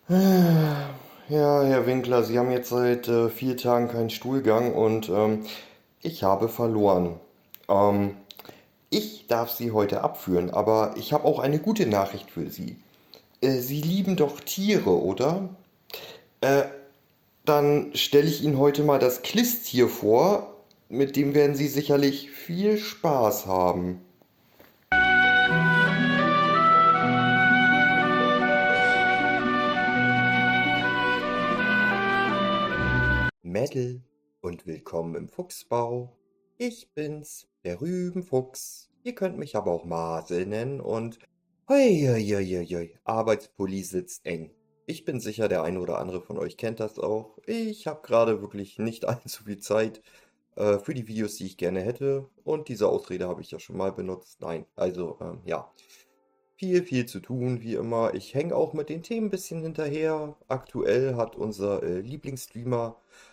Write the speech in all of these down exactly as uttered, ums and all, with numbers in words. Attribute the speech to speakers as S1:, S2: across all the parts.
S1: Ja, Herr Winkler, Sie haben jetzt seit äh, vier Tagen keinen Stuhlgang und ähm, ich habe verloren. Ähm, Ich darf Sie heute abführen, aber ich habe auch eine gute Nachricht für Sie. Äh, Sie lieben doch Tiere, oder? Äh, Dann stelle ich Ihnen heute mal das Klistier vor. Mit dem werden Sie sicherlich viel Spaß haben. Mädel und willkommen im Fuchsbau. Ich bin's, der Rübenfuchs. Ihr könnt mich aber auch Masel nennen und hoi, hoi, hoi, hoi, Arbeitspulli sitzt eng. Ich bin sicher, der eine oder andere von euch kennt das auch. Ich habe gerade wirklich nicht allzu viel Zeit äh, für die Videos, die ich gerne hätte. Und diese Ausrede habe ich ja schon mal benutzt. Nein, also ähm, ja. Viel, viel zu tun, wie immer. Ich hänge auch mit den Themen ein bisschen hinterher. Aktuell hat unser äh, Lieblingsstreamer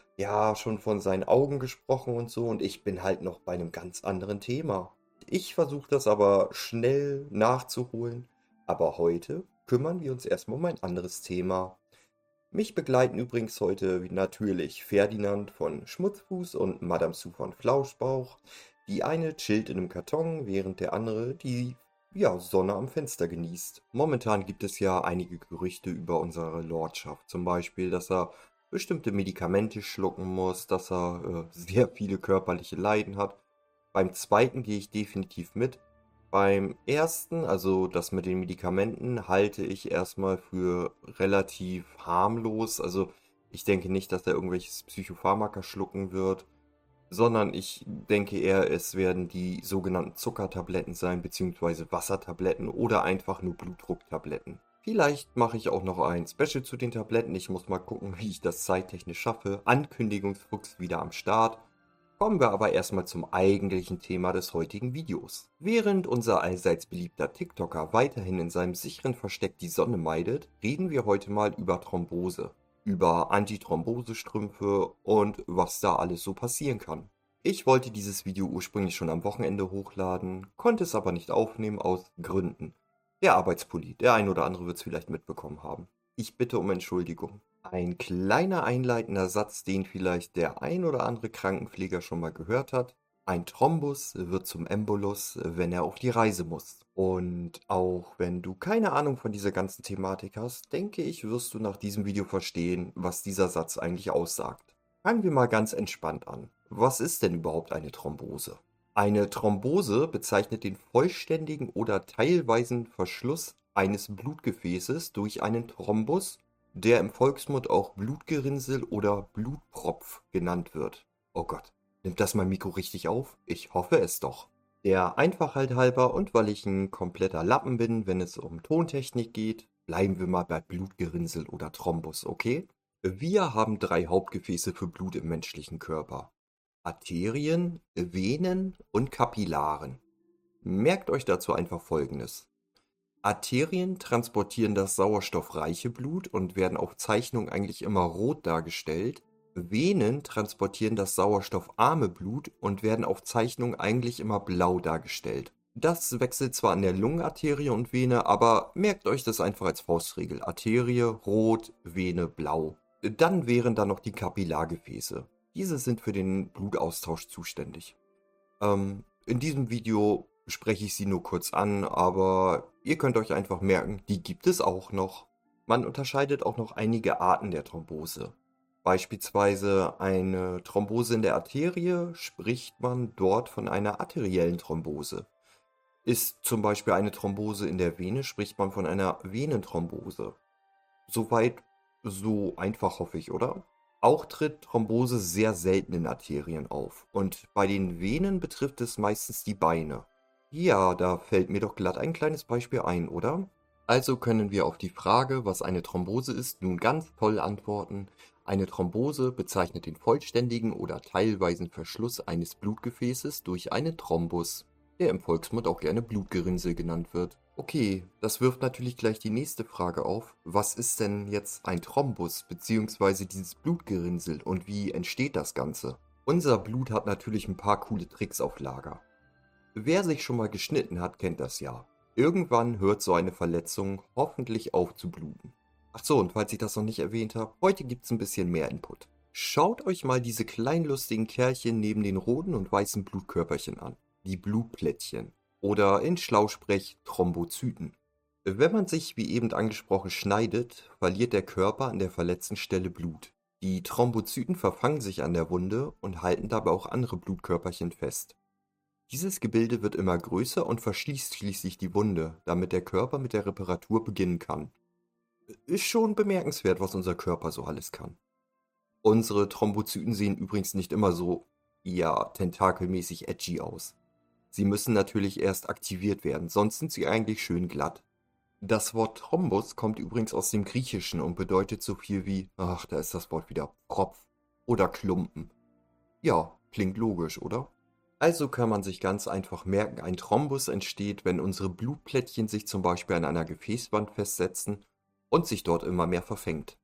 S1: ja schon von seinen Augen gesprochen und so und ich bin halt noch bei einem ganz anderen Thema. Ich versuche das aber schnell nachzuholen, aber heute kümmern wir uns erstmal um ein anderes Thema. Mich begleiten übrigens heute wie natürlich Ferdinand von Schmutzfuß und Madame Sue von Flauschbauch. Die eine chillt in einem Karton, während der andere die ja, Sonne am Fenster genießt. Momentan gibt es ja einige Gerüchte über unsere Lordschaft. Zum Beispiel, dass er bestimmte Medikamente schlucken muss, dass er äh, sehr viele körperliche Leiden hat. Beim zweiten gehe ich definitiv mit. Beim ersten, also das mit den Medikamenten, halte ich erstmal für relativ harmlos. Also ich denke nicht, dass er irgendwelches Psychopharmaka schlucken wird, sondern ich denke eher, es werden die sogenannten Zuckertabletten sein, beziehungsweise Wassertabletten oder einfach nur Blutdrucktabletten. Vielleicht mache ich auch noch ein Special zu den Tabletten. Ich muss mal gucken, wie ich das zeittechnisch schaffe. Ankündigungsfuchs wieder am Start. Kommen wir aber erstmal zum eigentlichen Thema des heutigen Videos. Während unser allseits beliebter TikToker weiterhin in seinem sicheren Versteck die Sonne meidet, reden wir heute mal über Thrombose, über Antithrombosestrümpfe und was da alles so passieren kann. Ich wollte dieses Video ursprünglich schon am Wochenende hochladen, konnte es aber nicht aufnehmen aus Gründen. Der Arbeitspulli, der ein oder andere wird es vielleicht mitbekommen haben. Ich bitte um Entschuldigung. Ein kleiner einleitender Satz, den vielleicht der ein oder andere Krankenpfleger schon mal gehört hat. Ein Thrombus wird zum Embolus, wenn er auf die Reise muss. Und auch wenn du keine Ahnung von dieser ganzen Thematik hast, denke ich, wirst du nach diesem Video verstehen, was dieser Satz eigentlich aussagt. Fangen wir mal ganz entspannt an. Was ist denn überhaupt eine Thrombose? Eine Thrombose bezeichnet den vollständigen oder teilweisen Verschluss eines Blutgefäßes durch einen Thrombus, der im Volksmund auch Blutgerinnsel oder Blutpropf genannt wird. Oh Gott, nimmt das mein Mikro richtig auf? Ich hoffe es doch. Der Einfachheit halber und weil ich ein kompletter Lappen bin, wenn es um Tontechnik geht, bleiben wir mal bei Blutgerinnsel oder Thrombus, okay? Wir haben drei Hauptgefäße für Blut im menschlichen Körper. Arterien, Venen und Kapillaren. Merkt euch dazu einfach Folgendes. Arterien transportieren das sauerstoffreiche Blut und werden auf Zeichnung eigentlich immer rot dargestellt. Venen transportieren das sauerstoffarme Blut und werden auf Zeichnung eigentlich immer blau dargestellt. Das wechselt zwar an der Lungenarterie und Vene, aber merkt euch das einfach als Faustregel. Arterie rot, Vene blau. Dann wären da noch die Kapillargefäße. Diese sind für den Blutaustausch zuständig. Ähm, in diesem Video spreche ich sie nur kurz an, aber ihr könnt euch einfach merken, die gibt es auch noch. Man unterscheidet auch noch einige Arten der Thrombose. Beispielsweise eine Thrombose in der Arterie spricht man dort von einer arteriellen Thrombose. Ist zum Beispiel eine Thrombose in der Vene, spricht man von einer Venenthrombose. Soweit so einfach, hoffe ich, oder? Auch tritt Thrombose sehr selten in Arterien auf und bei den Venen betrifft es meistens die Beine. Ja, da fällt mir doch glatt ein kleines Beispiel ein, oder? Also können wir auf die Frage, was eine Thrombose ist, nun ganz toll antworten. Eine Thrombose bezeichnet den vollständigen oder teilweisen Verschluss eines Blutgefäßes durch einen Thrombus, der im Volksmund auch gerne Blutgerinnsel genannt wird. Okay, das wirft natürlich gleich die nächste Frage auf. Was ist denn jetzt ein Thrombus bzw. dieses Blutgerinnsel und wie entsteht das Ganze? Unser Blut hat natürlich ein paar coole Tricks auf Lager. Wer sich schon mal geschnitten hat, kennt das ja. Irgendwann hört so eine Verletzung hoffentlich auf zu bluten. Ach so, und falls ich das noch nicht erwähnt habe, heute gibt es ein bisschen mehr Input. Schaut euch mal diese kleinen lustigen Kerlchen neben den roten und weißen Blutkörperchen an. Die Blutplättchen. Oder in Schlausprech Thrombozyten. Wenn man sich, wie eben angesprochen, schneidet, verliert der Körper an der verletzten Stelle Blut. Die Thrombozyten verfangen sich an der Wunde und halten dabei auch andere Blutkörperchen fest. Dieses Gebilde wird immer größer und verschließt schließlich die Wunde, damit der Körper mit der Reparatur beginnen kann. Ist schon bemerkenswert, was unser Körper so alles kann. Unsere Thrombozyten sehen übrigens nicht immer so, ja, tentakelmäßig edgy aus. Sie müssen natürlich erst aktiviert werden, sonst sind sie eigentlich schön glatt. Das Wort Thrombus kommt übrigens aus dem Griechischen und bedeutet so viel wie, ach, da ist das Wort wieder, Propf oder Klumpen. Ja, klingt logisch, oder? Also kann man sich ganz einfach merken, ein Thrombus entsteht, wenn unsere Blutplättchen sich zum Beispiel an einer Gefäßwand festsetzen und sich dort immer mehr verfängt.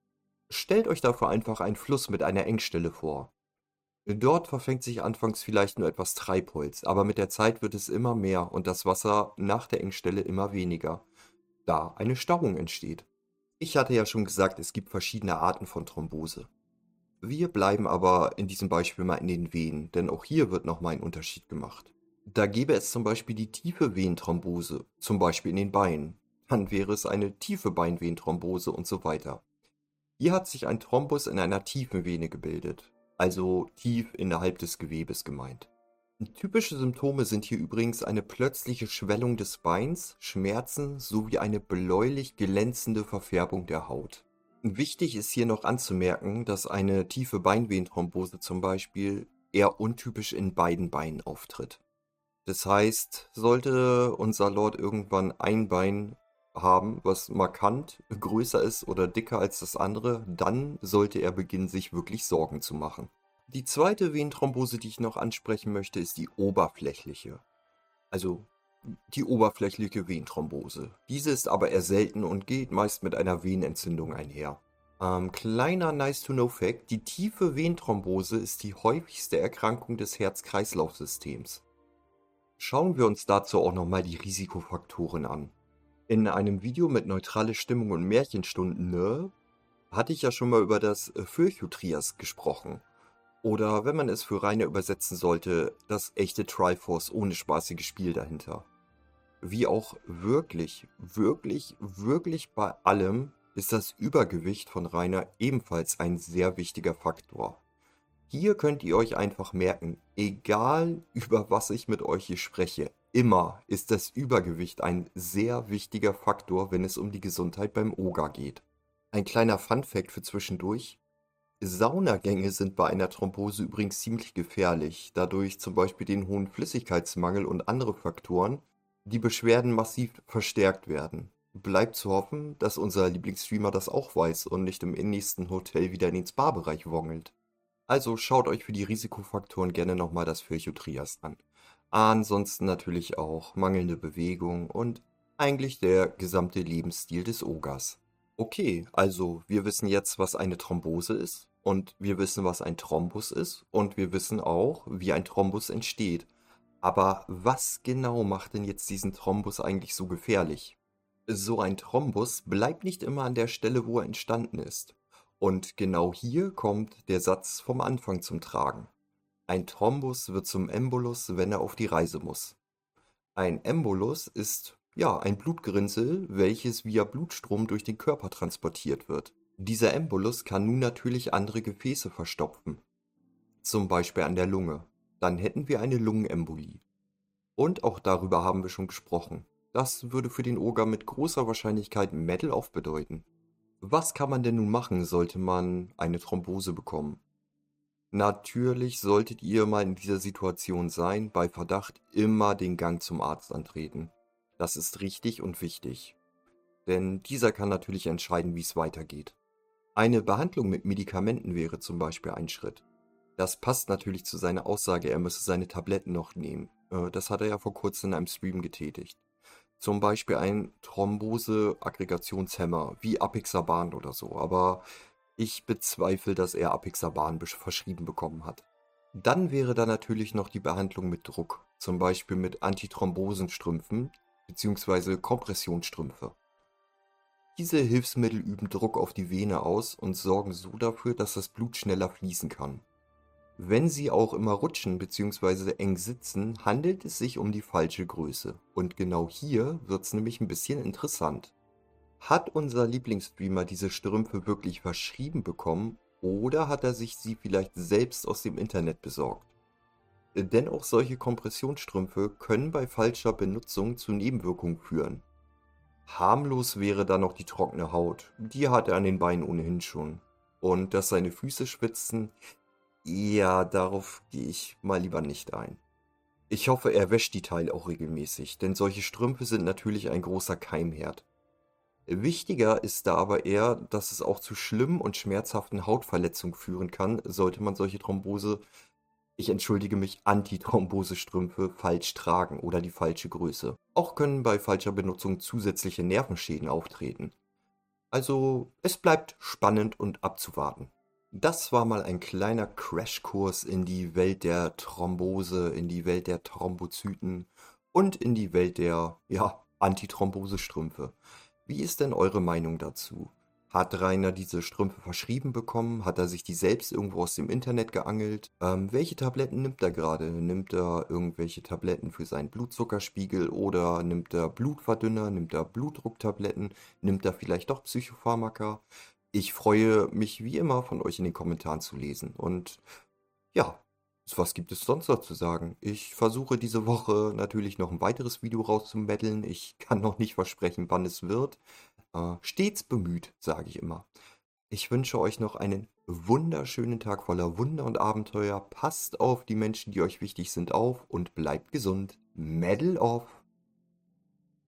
S1: Stellt euch dafür einfach einen Fluss mit einer Engstelle vor. Dort verfängt sich anfangs vielleicht nur etwas Treibholz, aber mit der Zeit wird es immer mehr und das Wasser nach der Engstelle immer weniger, da eine Stauung entsteht. Ich hatte ja schon gesagt, es gibt verschiedene Arten von Thrombose. Wir bleiben aber in diesem Beispiel mal in den Venen, denn auch hier wird nochmal ein Unterschied gemacht. Da gäbe es zum Beispiel die tiefe Venenthrombose, zum Beispiel in den Beinen. Dann wäre es eine tiefe Beinvenenthrombose und so weiter. Hier hat sich ein Thrombus in einer tiefen Vene gebildet, also tief innerhalb des Gewebes gemeint. Typische Symptome sind hier übrigens eine plötzliche Schwellung des Beins, Schmerzen sowie eine bläulich glänzende Verfärbung der Haut. Wichtig ist hier noch anzumerken, dass eine tiefe Beinvenenthrombose zum Beispiel eher untypisch in beiden Beinen auftritt. Das heißt, sollte unser Lord irgendwann ein Bein haben, was markant größer ist oder dicker als das andere, dann sollte er beginnen, sich wirklich Sorgen zu machen. Die zweite Venenthrombose, die ich noch ansprechen möchte, ist die oberflächliche. Also die oberflächliche Venenthrombose. Diese ist aber eher selten und geht meist mit einer Venenentzündung einher. Ähm, kleiner Nice-to-know-Fact: Die tiefe Venenthrombose ist die häufigste Erkrankung des Herz-Kreislauf-Systems. Schauen wir uns dazu auch nochmal die Risikofaktoren an. In einem Video mit neutrale Stimmung und Märchenstunden, ne, hatte ich ja schon mal über das Furchotrias gesprochen. Oder wenn man es für Rainer übersetzen sollte, das echte Triforce ohne spaßiges Spiel dahinter. Wie auch wirklich, wirklich, wirklich bei allem ist das Übergewicht von Rainer ebenfalls ein sehr wichtiger Faktor. Hier könnt ihr euch einfach merken, egal über was ich mit euch hier spreche, immer ist das Übergewicht ein sehr wichtiger Faktor, wenn es um die Gesundheit beim Oga geht. Ein kleiner Funfact für zwischendurch: Saunagänge sind bei einer Thrombose übrigens ziemlich gefährlich, da durch zum Beispiel den hohen Flüssigkeitsmangel und andere Faktoren die Beschwerden massiv verstärkt werden. Bleibt zu hoffen, dass unser Lieblingsstreamer das auch weiß und nicht im nächsten Hotel wieder in den Spa-Bereich wongelt. Also schaut euch für die Risikofaktoren gerne nochmal das Furchotrias an. Ansonsten natürlich auch mangelnde Bewegung und eigentlich der gesamte Lebensstil des Ogas. Okay, also wir wissen jetzt, was eine Thrombose ist und wir wissen, was ein Thrombus ist und wir wissen auch, wie ein Thrombus entsteht. Aber was genau macht denn jetzt diesen Thrombus eigentlich so gefährlich? So ein Thrombus bleibt nicht immer an der Stelle, wo er entstanden ist. Und genau hier kommt der Satz vom Anfang zum Tragen. Ein Thrombus wird zum Embolus, wenn er auf die Reise muss. Ein Embolus ist, ja, ein Blutgerinnsel, welches via Blutstrom durch den Körper transportiert wird. Dieser Embolus kann nun natürlich andere Gefäße verstopfen, zum Beispiel an der Lunge. Dann hätten wir eine Lungenembolie. Und auch darüber haben wir schon gesprochen. Das würde für den Oger mit großer Wahrscheinlichkeit Metal Off bedeuten. Was kann man denn nun machen, sollte man eine Thrombose bekommen? Natürlich solltet ihr mal in dieser Situation sein, bei Verdacht immer den Gang zum Arzt antreten. Das ist richtig und wichtig. Denn dieser kann natürlich entscheiden, wie es weitergeht. Eine Behandlung mit Medikamenten wäre zum Beispiel ein Schritt. Das passt natürlich zu seiner Aussage, er müsse seine Tabletten noch nehmen. Äh, Das hat er ja vor kurzem in einem Stream getätigt. Zum Beispiel ein Thrombose-Aggregationshemmer wie Apixaban oder so, aber ich bezweifle, dass er Apixaban besch- verschrieben bekommen hat. Dann wäre da natürlich noch die Behandlung mit Druck, zum Beispiel mit Antithrombosenstrümpfen bzw. Kompressionsstrümpfe. Diese Hilfsmittel üben Druck auf die Vene aus und sorgen so dafür, dass das Blut schneller fließen kann. Wenn sie auch immer rutschen bzw. eng sitzen, handelt es sich um die falsche Größe. Und genau hier wird's nämlich ein bisschen interessant. Hat unser Lieblingsstreamer diese Strümpfe wirklich verschrieben bekommen oder hat er sich sie vielleicht selbst aus dem Internet besorgt? Denn auch solche Kompressionsstrümpfe können bei falscher Benutzung zu Nebenwirkungen führen. Harmlos wäre da noch die trockene Haut. Die hat er an den Beinen ohnehin schon. Und dass seine Füße schwitzen, ja, darauf gehe ich mal lieber nicht ein. Ich hoffe, er wäscht die Teile auch regelmäßig, denn solche Strümpfe sind natürlich ein großer Keimherd. Wichtiger ist da aber eher, dass es auch zu schlimmen und schmerzhaften Hautverletzungen führen kann, sollte man solche Thrombose, ich entschuldige mich, Antithrombose-Strümpfe falsch tragen oder die falsche Größe. Auch können bei falscher Benutzung zusätzliche Nervenschäden auftreten. Also, es bleibt spannend und abzuwarten. Das war mal ein kleiner Crashkurs in die Welt der Thrombose, in die Welt der Thrombozyten und in die Welt der, ja, Antithrombose-Strümpfe. Wie ist denn eure Meinung dazu? Hat Rainer diese Strümpfe verschrieben bekommen? Hat er sich die selbst irgendwo aus dem Internet geangelt? Ähm, welche Tabletten nimmt er gerade? Nimmt er irgendwelche Tabletten für seinen Blutzuckerspiegel oder nimmt er Blutverdünner? Nimmt er Blutdrucktabletten? Nimmt er vielleicht doch Psychopharmaka? Ich freue mich wie immer von euch in den Kommentaren zu lesen. Und ja, was gibt es sonst noch zu sagen? Ich versuche diese Woche natürlich noch ein weiteres Video rauszumeddeln. Ich kann noch nicht versprechen, wann es wird. Äh, stets bemüht, sage ich immer. Ich wünsche euch noch einen wunderschönen Tag voller Wunder und Abenteuer. Passt auf die Menschen, die euch wichtig sind, auf und bleibt gesund. Medal off!